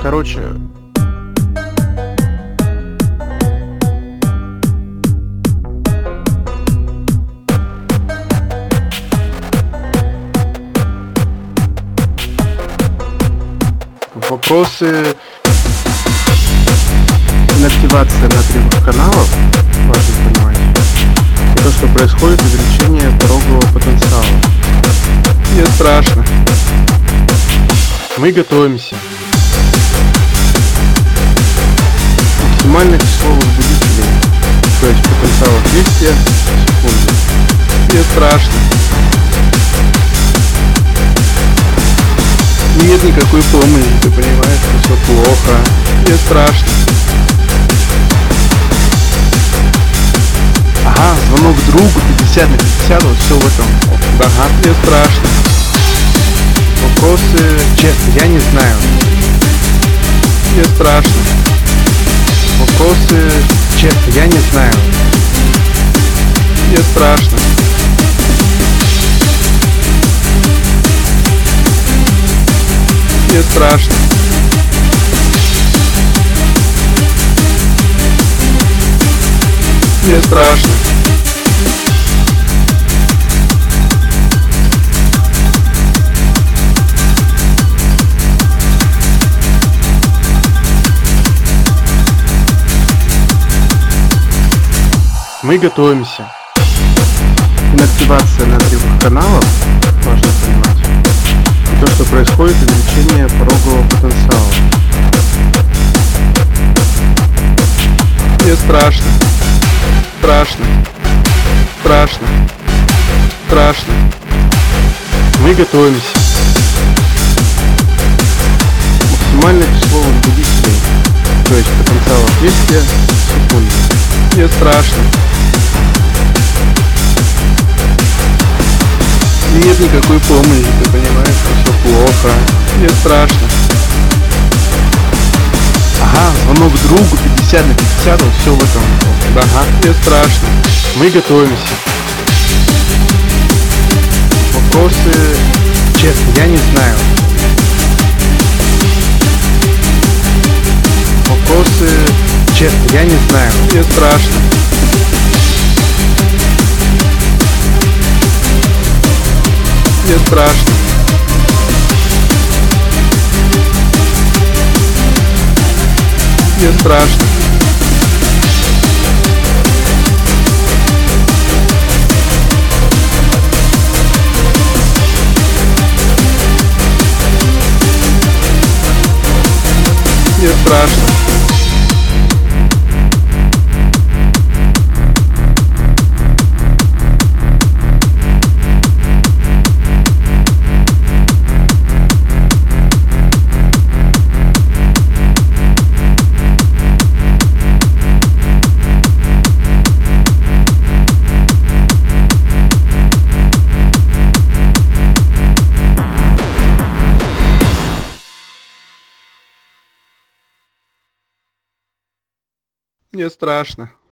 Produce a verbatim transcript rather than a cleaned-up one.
Короче, вопросы инактивация натриевых каналов, важно понимать, и то, что происходит увеличение порогового потенциала. Мне страшно. Мы готовимся. Максимальное число возбудителей, то есть потенциала действия в секунду. Мне страшно. Нет никакой помощи, ты понимаешь, что все плохо. Мне страшно. Ага, звонок другу пятьдесят на пятьдесят, вот все в этом. Ага, мне страшно. Вопросы, честно, я не знаю. Мне страшно. Вопросы, честно, я не знаю. Мне страшно. Мне страшно. Мне страшно. Мы готовимся. Инактивация натриевых каналов, важно понимать, и то, что происходит увеличение порогового потенциала. Мне страшно. Страшно. Страшно. Страшно. Мы готовимся. Максимальное число возбудителей, то есть потенциала действия в секунду. Мне страшно. Нет никакой помощи, ты понимаешь, что все плохо. Мне страшно. Ага, звонок другу пятьдесят на пятьдесят, вот все в этом. Ага, мне страшно. Мы готовимся. Вопросы, честно, я не знаю. Вопросы, честно, я не знаю. Мне страшно. Мне страшно. Мне страшно. Мне страшно. Мне страшно.